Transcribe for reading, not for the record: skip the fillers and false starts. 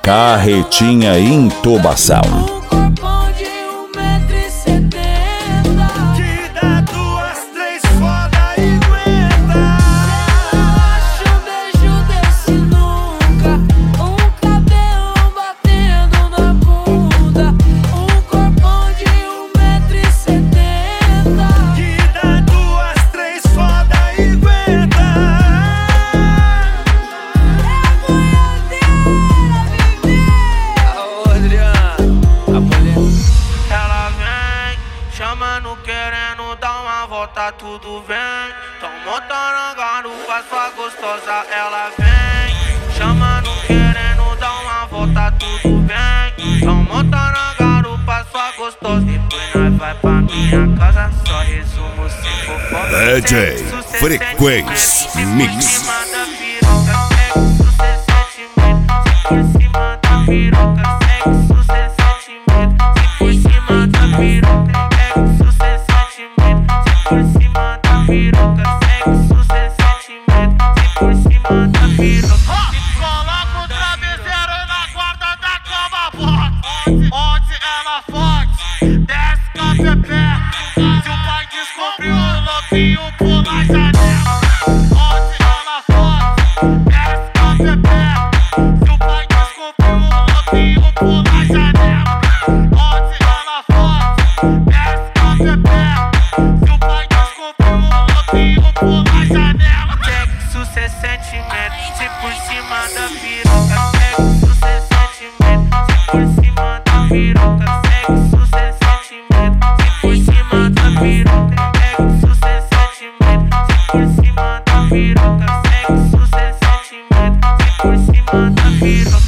Carretinha Intubação. Chamando, querendo dar uma volta, tudo vem. Tão montando a garupa, sua gostosa, ela vem. Chamando, querendo dar uma volta, tudo vem. Tão montando a garupa, sua gostosa. Depois nós vai pra minha casa, só resumo sem fofoca. DJ Frequência Mix. Por cima da piroca, sexo sem sentimento. Por cima da piroca, sexo sem sentimento. Por cima da piroca, sexo sem sentimento. Por cima da piroca. Coloca o travesseiro na guarda da cama, bota. Onde ela fode, desce com a pepé. Se o pai descobriu o lobinho, pula a janela. Onde ela fode, desce com a pepé. Se o pai descobriu o lobinho, pula a janela. Onde ela fode, desce com a pepé. Se o pai descobriu o lobinho, pula a janela. Sexo sem sentimento, se por cima da piroca. Sexo sem sentimento, se por cima da piroca. Sexo sem sentimento, se por cima da piroca. Sexo sem sentimento, se por cima da piroca. Sexo sem sentimento, se por cima da piroca.